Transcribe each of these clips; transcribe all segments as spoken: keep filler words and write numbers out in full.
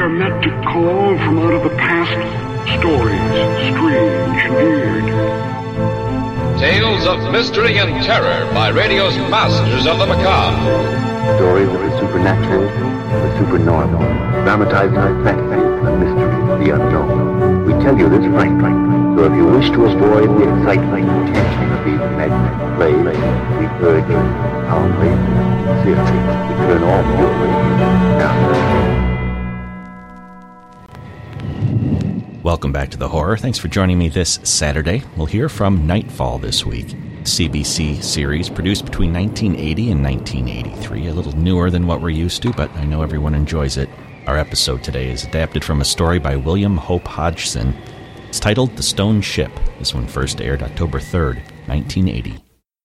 are meant to call from out of the past stories, strange and weird. Tales of mystery and terror by radio's masters of the macabre. Stories of the supernatural, the supernormal, dramatized fantasy, the mystery, the unknown. We tell you this frankly, so if you wish to avoid the excitement and tension of these maddening plays, we urge you, calmly, sincerely, to turn off your radio now. Welcome back to The Horror. Thanks for joining me this Saturday. We'll hear from Nightfall this week. C B C series produced between nineteen eighty and nineteen eighty-three. A little newer than what we're used to, but I know everyone enjoys it. Our episode today is adapted from a story by William Hope Hodgson. It's titled The Stone Ship. This one first aired October third, nineteen eighty.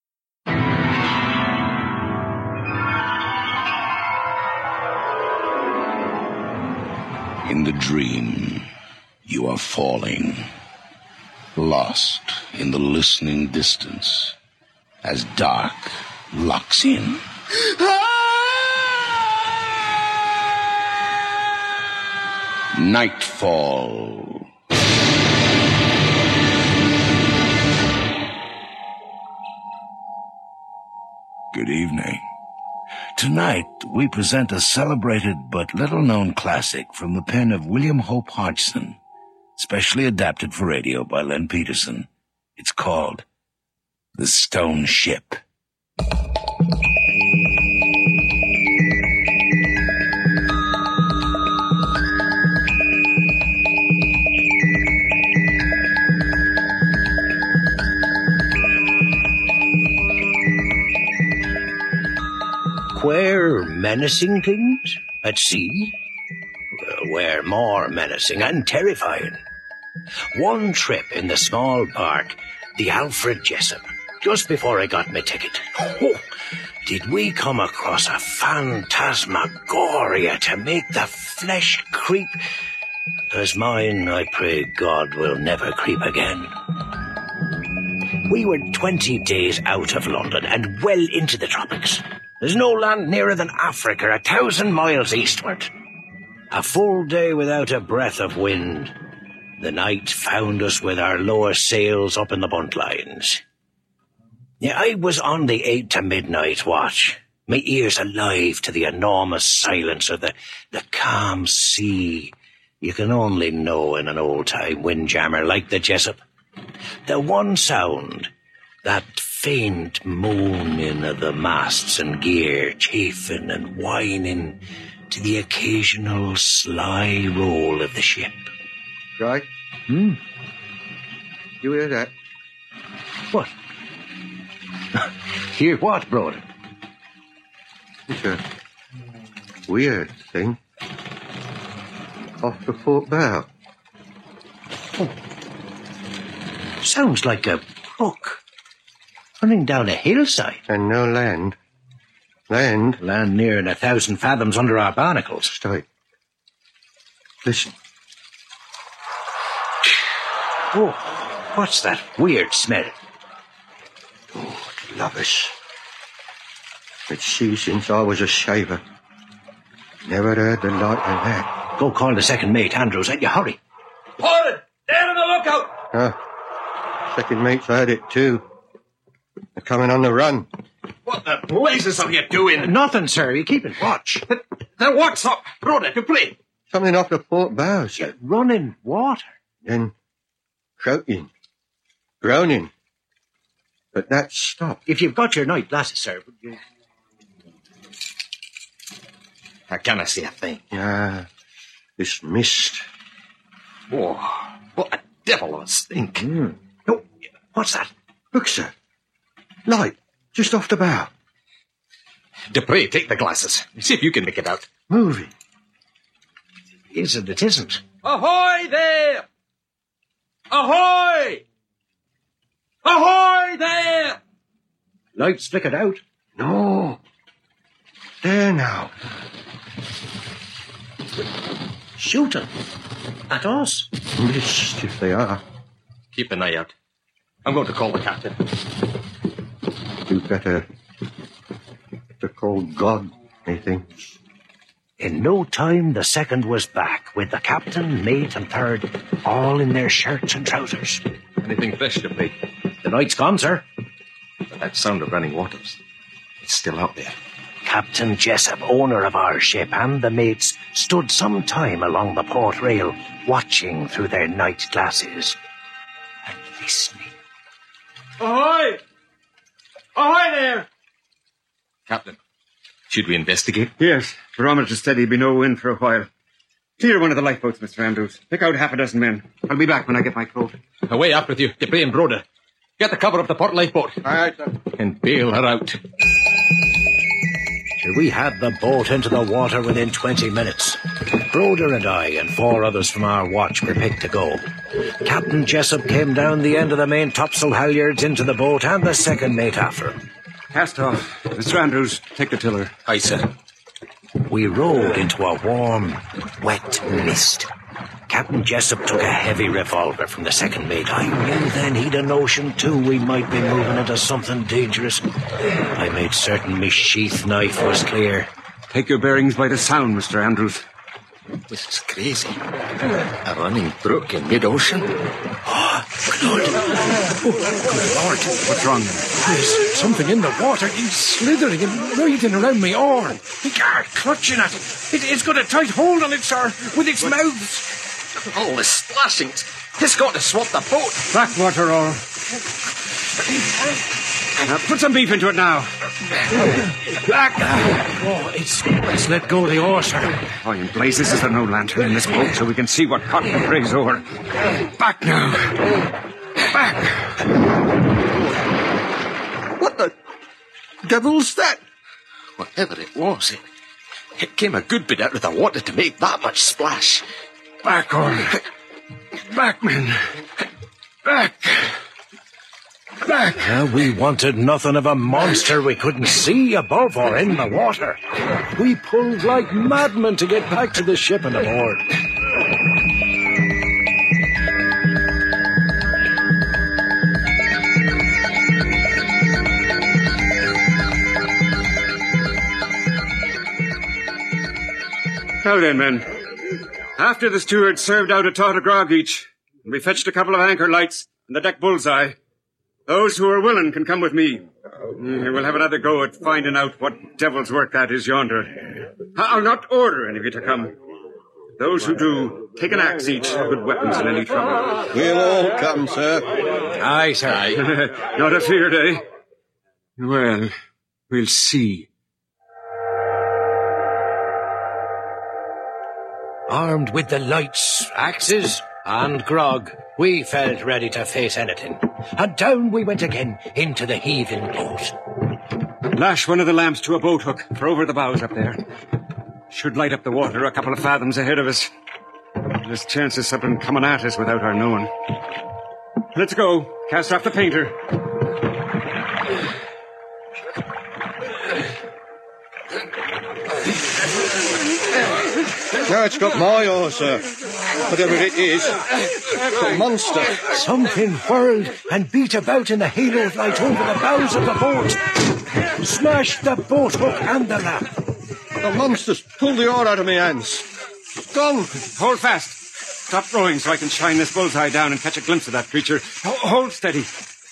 In the dream, you are falling, lost in the listening distance, as dark locks in. Nightfall. Good evening. Tonight, we present a celebrated but little-known classic from the pen of William Hope Hodgson, specially adapted for radio by Len Peterson. It's called The Stone Ship. Queer, menacing things at sea? Well, we're more menacing and terrifying. One trip in the small bark, the Alfred Jessup, just before I got my ticket. Oh, did we come across a phantasmagoria to make the flesh creep? As mine, I pray God, will never creep again. We were twenty days out of London and well into the tropics. There's no land nearer than Africa, a thousand miles eastward. A full day without a breath of wind. The night found us with our lower sails up in the buntlines. Yeah, I was on the eight to midnight watch, my ears alive to the enormous silence of the, the calm sea you can only know in an old-time windjammer like the Jessup. The one sound, that faint moaning of the masts and gear chafing and whining to the occasional sly roll of the ship. Right? Hmm? You hear that? What? Hear what, brother? It's a weird thing. Off the port bow. Oh. Sounds like a brook running down a hillside. And no land. Land? Land nearing a thousand fathoms under our barnacles. Stop. Listen. Oh, what's that weird smell? Oh, lovers. It's sea since I was a shaver. Never heard the like of that. Go call the second mate, Andrews, and you hurry. Pardon! They're on the lookout! Ah, second mate's heard it too. They're coming on the run. What the blazes are you doing? Nothing, sir. You keeping watch. Then what's up, brother, to play? Something off the port bow, sir. Running water. Then croaking, groaning. But that stopped. If you've got your night glasses, sir. You... I cannot see a thing. Ah, this mist. Oh, what a devil of a stink. Mm. Oh, what's that? Look, sir. Light, just off the bow. Dupree, take the glasses. See if you can make it out. Moving. Is it? It isn't. Ahoy there! Ahoy! Ahoy there! Lights flickered out. No. There now. Shooting. At us. Mist, if they are. Keep an eye out. I'm going to call the captain. You better to call God, methinks. In no time, the second was back, with the captain, mate, and third all in their shirts and trousers. Anything fresh to play? The night's gone, sir. But that sound of running waters, it's still out there. Captain Jessup, owner of our ship, and the mates stood some time along the port rail, watching through their night glasses and listening. Ahoy! Ahoy there! Captain, should we investigate? Yes, barometer steady, be no wind for a while. Clear one of the lifeboats, Mister Andrews. Pick out half a dozen men. I'll be back when I get my coat. Away up with you, Dupree and Broder. Get the cover of the port lifeboat. All right, sir. And bail her out. We had the boat into the water within twenty minutes. Broder and I and four others from our watch were picked to go. Captain Jessup came down the end of the main topsail halyards into the boat, and the second mate after him. Cast off. Mister Andrews, take the tiller. Aye, sir. We rowed into a warm, wet mist. Captain Jessup took a heavy revolver from the second mate. I knew then he'd a notion, too, we might be moving into something dangerous. I made certain my sheath knife was clear. Take your bearings by the sound, Mister Andrews. This is crazy. A running brook in mid-ocean. Oh, good Lord. Oh, good Lord. What's wrong? There's something in the water. He's slithering and writhing around my oar. He can't clutching at it. it. It's got a tight hold on it, sir, with its what? mouth. All the splashings. It's got to swap the boat. Backwater all. Now, put some beef into it now. Back. Oh, it's, it's let go of the oar, sir. Oh, in blazes, is there no lantern in this boat so we can see what cotton prays over? Back now. Back. What the devil's that? Whatever it was, it, it came a good bit out of the water to make that much splash. Back, all. Back, men. Back. Back. Uh, we wanted nothing of a monster we couldn't see above or in the water. We pulled like madmen to get back to the ship and aboard. Now then, men. After the steward served out a tot of grog each, and we fetched a couple of anchor lights and the deck bullseye, those who are willing can come with me. We'll have another go at finding out what devil's work that is yonder. I'll not order any of you to come. Those who do, take an axe each, good weapons in any trouble. We'll all come, sir. Aye, sir. Aye. Not afeard, eh? Well, we'll see. Armed with the lights, axes, and grog, we felt ready to face anything. And down we went again into the heaving boat. Lash one of the lamps to a boat hook for over the bows up there. Should light up the water a couple of fathoms ahead of us. There's chance of something coming at us without our knowing. Let's go. Cast off the painter. Now it's got my oar, sir. Whatever it is, it's a monster. Something whirled and beat about in the halo of light over the bows of the boat. Smashed the boat hook and the lamp. The monster's pulled the oar out of my hands. Gone. Hold fast. Stop rowing so I can shine this bullseye down and catch a glimpse of that creature. Ho- hold steady.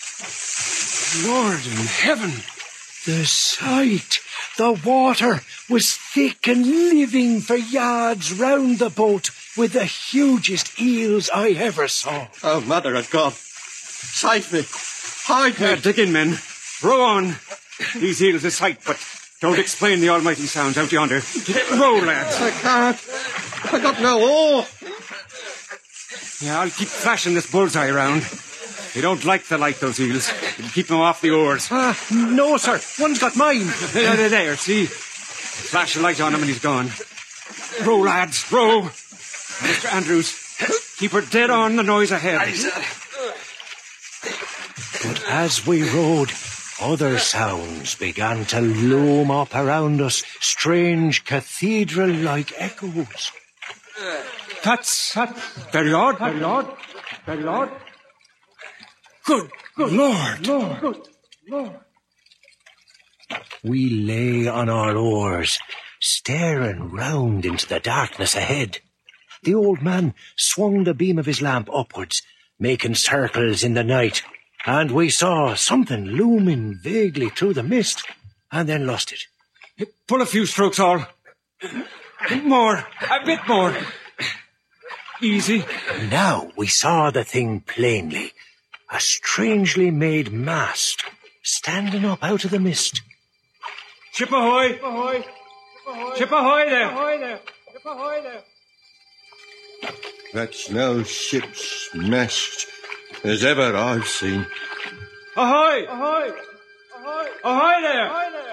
Lord in heaven. The sight. The water was thick and living for yards round the boat with the hugest eels I ever saw. Oh, Mother of God. Save me. Hide me. Uh, dig in, men. Row on. These eels are sight, but don't explain the almighty sounds out yonder. Row, lads. I can't. I got no oar. Yeah, I'll keep flashing this bullseye around. They don't like the light, those eels. It'll keep them off the oars. Ah, no, sir. One's got mine. There, there, there, see? Flash a light on him and he's gone. Row, lads, row. Mister Andrews, keep her dead on the noise ahead. But as we rowed, other sounds began to loom up around us, strange cathedral-like echoes. That's, that's very odd, very odd, very odd. Good, good Lord. Lord, good Lord. We lay on our oars, still staring round into the darkness ahead. The old man swung the beam of his lamp upwards, making circles in the night, and we saw something looming vaguely through the mist, and then lost it. Pull a few strokes, all. More, a bit more. Easy. Now we saw the thing plainly. A strangely made mast, standing up out of the mist. Ship ahoy! Ship ahoy! Ship ahoy there! Ship ahoy there! That's no ship's mast as ever I've seen. Ahoy! Ahoy! Ahoy! Ahoy there! Ahoy there!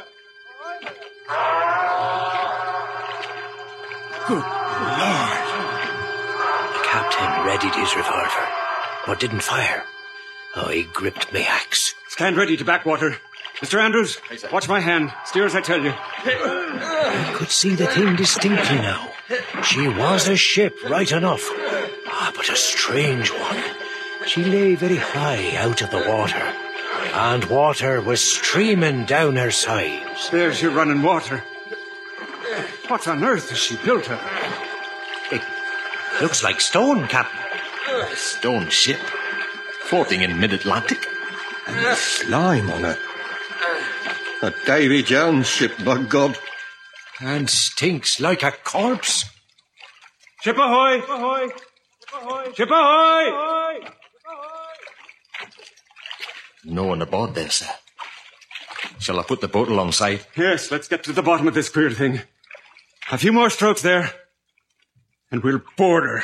Good Lord! The captain readied his revolver, but didn't fire. I gripped my axe. Stand ready to backwater. Mister Andrews, watch my hand. Steer as I tell you. I could see the thing distinctly now. She was a ship, right enough. Ah, but a strange one. She lay very high out of the water, and water was streaming down her sides. There's your running water. What on earth has she built her? It looks like stone, Captain. A stone ship, floating in mid-Atlantic. Slime on her. A Davy Jones ship, by God. And stinks like a corpse. Ship ahoy! Ship ahoy! Ship ahoy! No one aboard there, sir. Shall I put the boat alongside? Yes, let's get to the bottom of this queer thing. A few more strokes there, and we'll board her.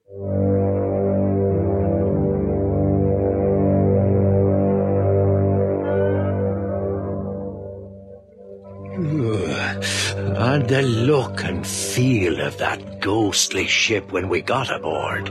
And the look and feel of that ghostly ship when we got aboard.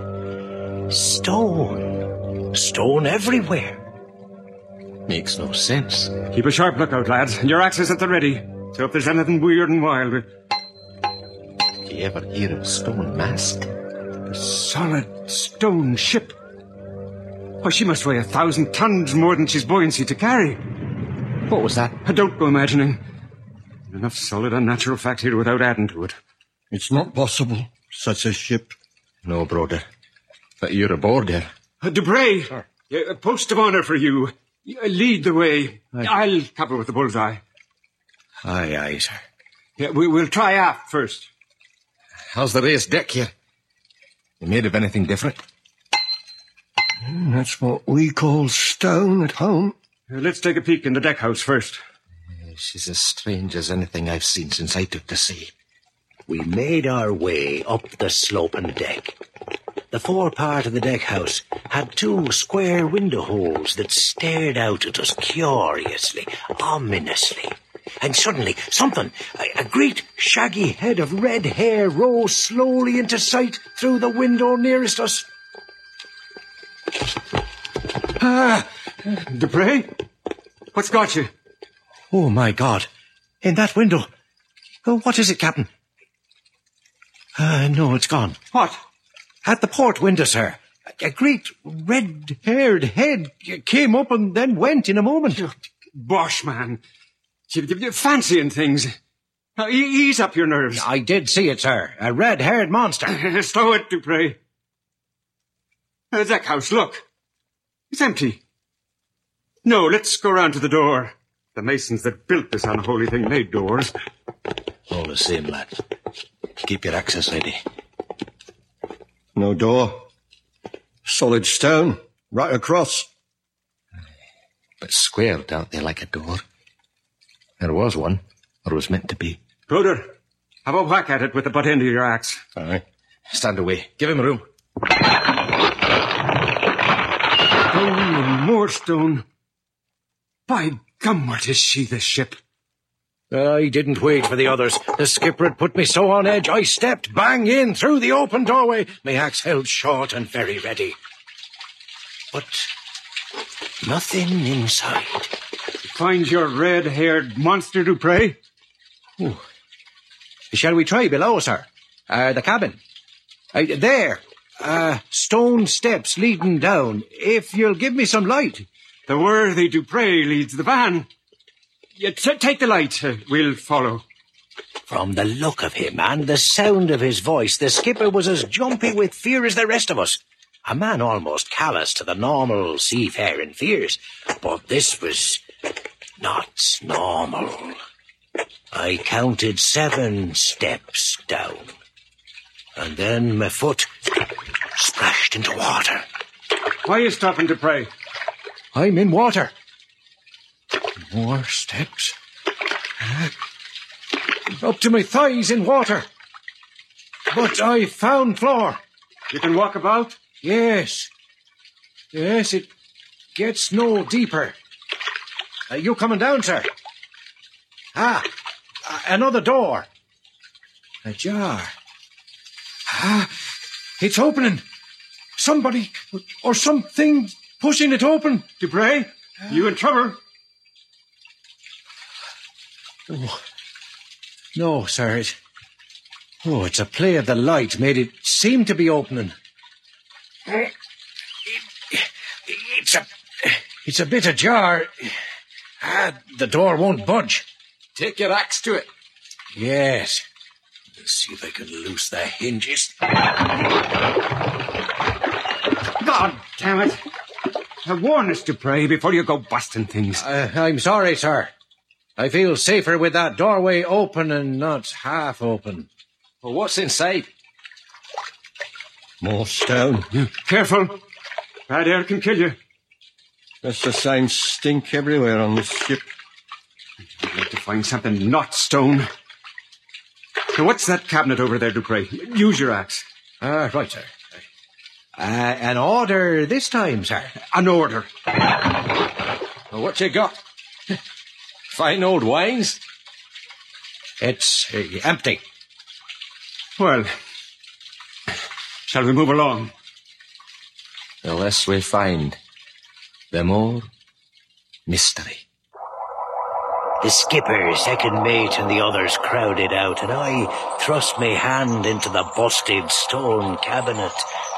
Stone. Stone everywhere. Makes no sense. Keep a sharp lookout, lads, and your axes at the ready. So if there's anything weird and wild... We... Do you ever hear of stone mast? A solid stone ship. Why, she must weigh a thousand tons more than she's buoyancy to carry. What was that? Don't go imagining. Enough solid, unnatural fact here without adding to it. It's not possible, such a ship. No, brother. But you're aboard there. Uh, Dubray, uh, a post of honour for you. Uh, lead the way. Aye. I'll cover with the bullseye. Aye, aye, sir. Yeah, we, we'll try aft first. How's the raised deck here? You made of anything different? Mm, that's what we call stone at home. Uh, let's take a peek in the deck house first. She's as strange as anything I've seen since I took to sea. We made our way up the sloping deck. The forepart of the deck house had two square window holes that stared out at us curiously, ominously. And suddenly, something, a, a great shaggy head of red hair rose slowly into sight through the window nearest us. Ah, Dubray? What's got you? Oh, my God. In that window. Oh, what is it, Captain? Uh, no, it's gone. What? At the port window, sir. A great red-haired head came up and then went in a moment. Bosh, man. You're fancying things. Now, ease up your nerves. I did see it, sir. A red-haired monster. Stow it, Dubray. The deck house, look. It's empty. No, let's go round to the door. The masons that built this unholy thing made doors. All the same, lad. Keep your axes ready. No door. Solid stone. Right across. But squared, aren't they, like a door? There was one, or was meant to be. Broder, have a whack at it with the butt end of your axe. Aye. Stand away. Give him room. Stone and more stone. By gum, what is she, this ship? I didn't wait for the others. The skipper had put me so on edge, I stepped bang in through the open doorway, my axe held short and very ready. But nothing inside. Find your red-haired monster, Dubray? Ooh. Shall we try below, sir? Uh, the cabin. Uh, there. Uh, stone steps leading down. If you'll give me some light. The worthy Dubray leads the van. Yeah, t- take the light. Uh, we'll follow. From the look of him and the sound of his voice, the skipper was as jumpy with fear as the rest of us. A man almost callous to the normal seafaring fears. But this was not normal. I counted seven steps down. And then my foot splashed into water. Why are you stopping to pray? I'm in water. More steps. Uh, up to my thighs in water. But I found floor. You can walk about? Yes. Yes, it gets no deeper. Uh, you coming down, sir? Ah, uh, another door. Ajar. Ah, it's opening. Somebody or something pushing it open. Dupre, uh, you in trouble? Oh, no, sir. It, oh, it's a play of the light made it seem to be opening. It, it's a, it's a bit ajar. Ah, the door won't budge. Take your axe to it. Yes. Let's see if I can loose the hinges. God damn it. I warn us to pray before you go busting things. Uh, I'm sorry, sir. I feel safer with that doorway open and not half open. Well, what's inside? More stone. Careful. Bad air can kill you. That's the same stink everywhere on this ship. I'd like to find something not stone. Now, what's that cabinet over there, Dupre? Use your axe. Ah, uh, right, sir. Uh, an order this time, sir. An order. Well, what you got? Fine old wines? It's uh, empty. Well, shall we move along? The less we find, the more mystery. The skipper, second mate, and the others crowded out, and I thrust my hand into the busted stone cabinet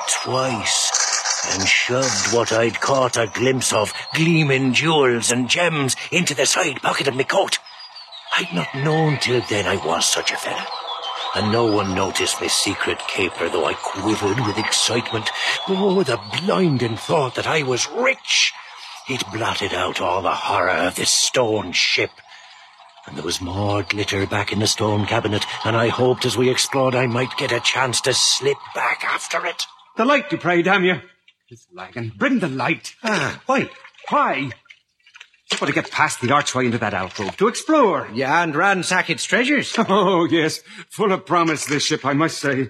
twice and shoved what I'd caught a glimpse of, gleaming jewels and gems, into the side pocket of my coat. I'd not known till then I was such a fella, and no one noticed my secret caper, though I quivered with excitement. Oh, the blinding thought that I was rich! It blotted out all the horror of this stone ship. And there was more glitter back in the stone cabinet, and I hoped as we explored I might get a chance to slip back after it. The light, Dupre, damn you. It's lagging. Bring the light. Ah, why? Why? Just want to get past the archway into that alcove, to explore. Yeah, and ransack its treasures. Oh, yes. Full of promise, this ship, I must say.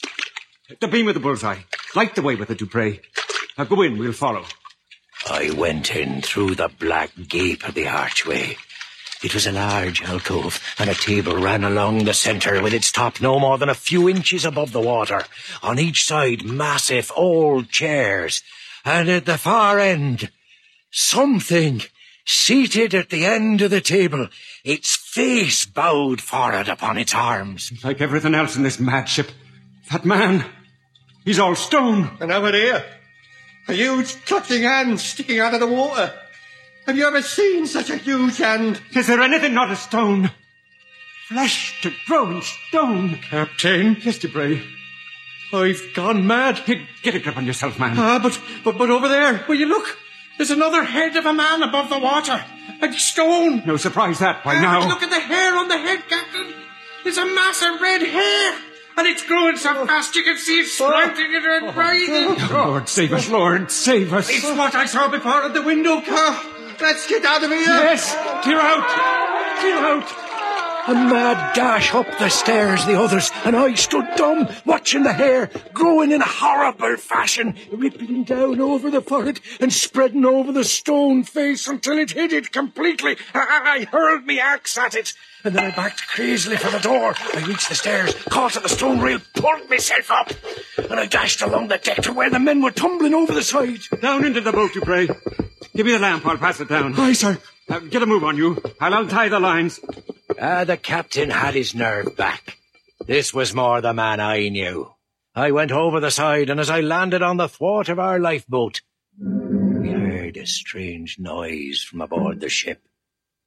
The beam with the bullseye. Light the way with it, Dupre. Now go in, we'll follow. I went in through the black gape of the archway. It was a large alcove, and a table ran along the centre with its top no more than a few inches above the water. On each side, massive old chairs. And at the far end, something seated at the end of the table, its face bowed forward upon its arms. Like everything else in this mad ship, that man, he's all stone. And over here, a huge clutching hand sticking out of the water. Have you ever seen such a huge hand? Is there anything not a stone? Flesh to growing stone. Captain? Yes, Dupre. I've gone mad. Get, get a grip on yourself, man. Ah, but, but, but over there, will you look? There's another head of a man above the water. A stone. No surprise that by ah, now. Look at the hair on the head, Captain. There's a mass of red hair. And it's growing so fast you can see it sprouting in and writhing. Oh, Lord, save us, Lord, save us. It's what I saw before at the window, Cap. Let's get out of here. Yes, clear out. Clear out. A mad dash up the stairs, the others, and I stood dumb, watching the hair growing in a horrible fashion, rippling down over the forehead and spreading over the stone face until it hid it completely. I, I hurled me axe at it, and then I backed crazily for the door. I reached the stairs, caught at the stone rail, pulled myself up, and I dashed along the deck to where the men were tumbling over the side. Down into the boat, Dupre. Give me the lamp, I'll pass it down. Aye, sir. Now, get a move on you. I'll untie the lines. Ah, the captain had his nerve back. This was more the man I knew. I went over the side, and as I landed on the thwart of our lifeboat, we heard a strange noise from aboard the ship.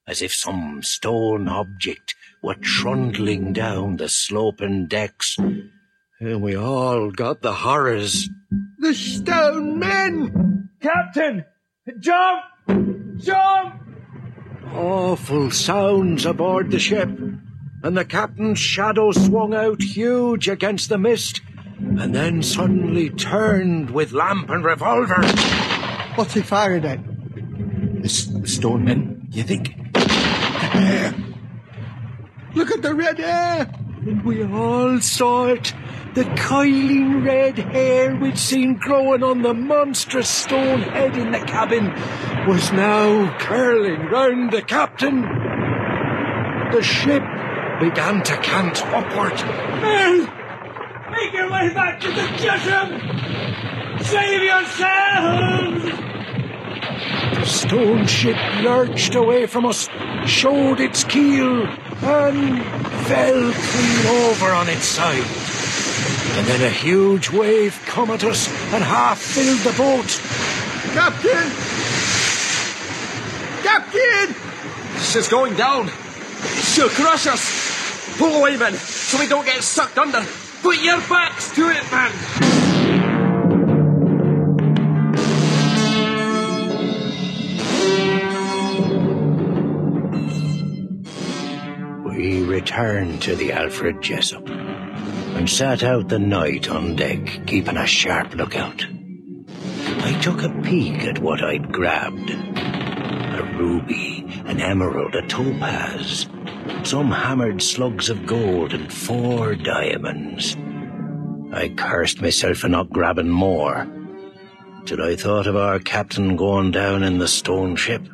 as if some stone object were trundling down the sloping decks. And we all got the horrors. The stone men! Captain! Jump! Jump! Awful sounds aboard the ship, and the captain's shadow swung out huge against the mist, and then suddenly turned with lamp and revolver. What's he firing at? The, s- the stone men, you think? Hair. Look at the red hair! And we all saw it. The coiling red hair we'd seen growing on the monstrous stone head in the cabin was now curling round the captain. The ship began to cant upward. Men! Make your way back to the Jutton! Save yourselves! The stone ship lurched away from us, showed its keel, and fell clean over on its side. And then a huge wave come at us and half filled the boat. Captain! Captain! She's going down. She'll crush us. Pull away, men, so we don't get sucked under. Put your backs to it, man! We returned to the Alfred Jessup and sat out the night on deck, keeping a sharp lookout. I took a peek at what I'd grabbed. A ruby, an emerald, a topaz, some hammered slugs of gold, and four diamonds. I cursed myself for not grabbing more, till I thought of our captain going down in the stone ship.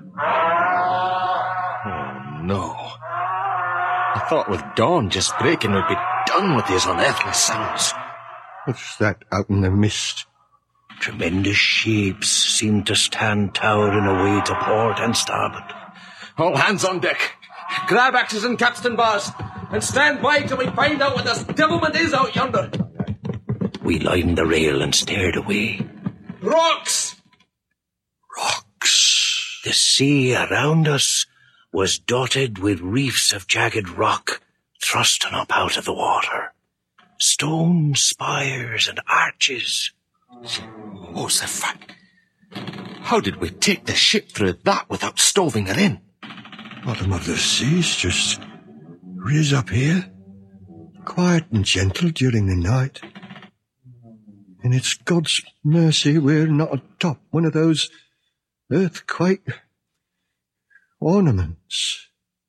Oh, no. I thought with dawn just breaking we'd be done with these unearthly sounds. What's that out in the mist? Tremendous shapes seemed to stand towering away to port and starboard. All hands on deck. Grab axes and capstan bars, and stand by till we find out what this devilment is out yonder. We lined the rail and stared away. Rocks! Rocks. The sea around us was dotted with reefs of jagged rock thrusting up out of the water. Stone spires and arches. Jehoshaphat. How did we take the ship through that without stoving her in? Bottom of the seas just riz up here, quiet and gentle during the night. And it's God's mercy we're not atop one of those earthquake ornaments.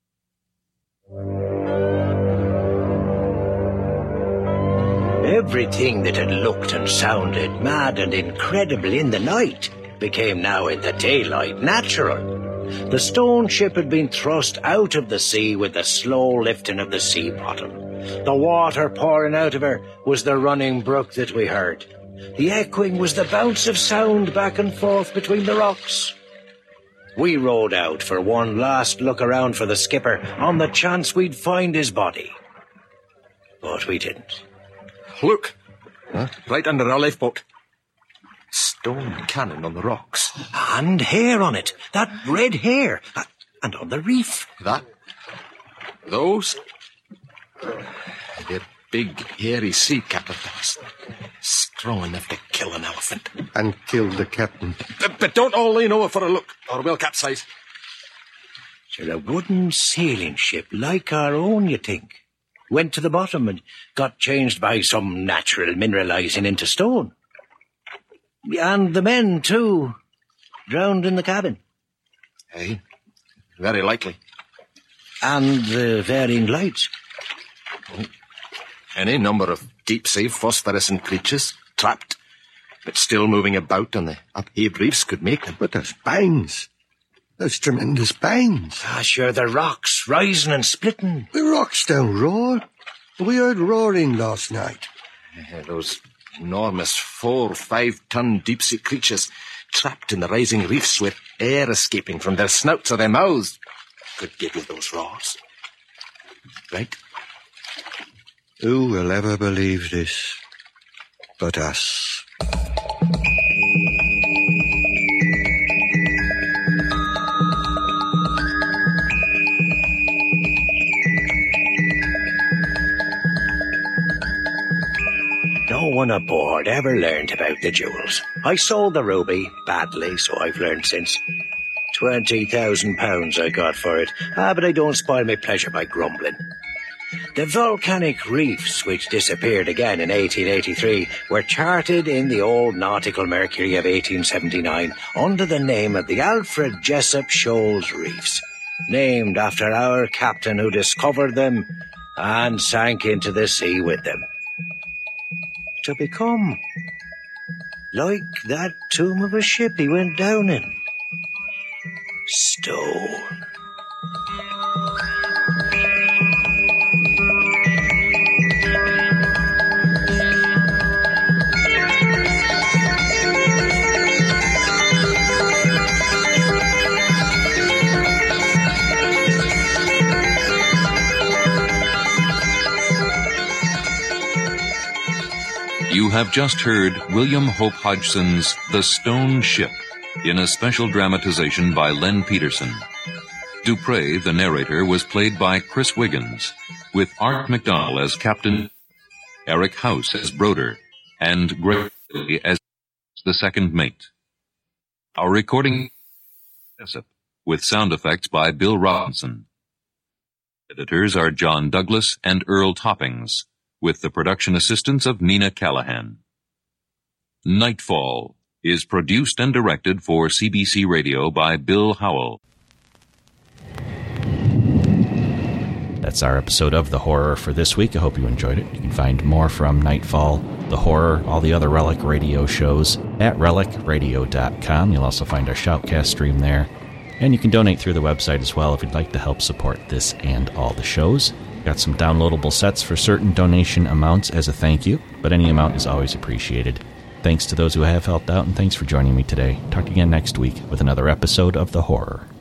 Everything that had looked and sounded mad and incredible in the night became now in the daylight natural. The stone ship had been thrust out of the sea with the slow lifting of the sea bottom. The water pouring out of her was the running brook that we heard. The echoing was the bounce of sound back and forth between the rocks. We rowed out for one last look around for the skipper on the chance we'd find his body. But we didn't. Look, huh? Right under our lifeboat. Stone cannon on the rocks. And hair on it. That red hair. And on the reef. That? Those? They're big, hairy sea caterpillars. Strong enough to kill an elephant. And kill the captain. But, but don't all lean over for a look, or we'll capsize. Sure, a wooden sailing ship like our own, you think? Went to the bottom and got changed by some natural mineralizing into stone. And the men, too, drowned in the cabin. Hey, very likely. And the varying lights. Any number of deep-sea phosphorescent creatures, trapped, but still moving about on the upheaved reefs could make them. But those bangs, those tremendous bangs. Ah, sure, the rocks rising and splitting. The rocks don't roar. We heard roaring last night. Uh, those enormous four, five-ton deep-sea creatures trapped in the rising reefs with air escaping from their snouts or their mouths could give you those roars. Right? Who will ever believe this but us? one aboard ever learned about the jewels. I sold the ruby, badly, so I've learned since. Twenty thousand pounds I got for it. Ah, but I don't spoil my pleasure by grumbling. The volcanic reefs, which disappeared again in eighteen eighty-three, were charted in the old Nautical Mercury of eighteen seventy-nine under the name of the Alfred Jessup Shoals Reefs, named after our captain who discovered them and sank into the sea with them. To become like that tomb of a ship he went down in. Stone. You have just heard William Hope Hodgson's The Stone Ship in a special dramatization by Len Peterson. Dupre, the narrator, was played by Chris Wiggins, with Art McDonnell as Captain, Eric House as Broder, and Greg as the second mate. Our recording with sound effects by Bill Robinson. Editors are John Douglas and Earl Toppings, with the production assistance of Nina Callahan. Nightfall is produced and directed for C B C Radio by Bill Howell. That's our episode of The Horror for this week. I hope you enjoyed it. You can find more from Nightfall, The Horror, all the other Relic Radio shows at relic radio dot com. You'll also find our Shoutcast stream there. And you can donate through the website as well if you'd like to help support this and all the shows. Got some downloadable sets for certain donation amounts as a thank you, but any amount is always appreciated. Thanks to those who have helped out, and thanks for joining me today. Talk to you again next week with another episode of The Horror.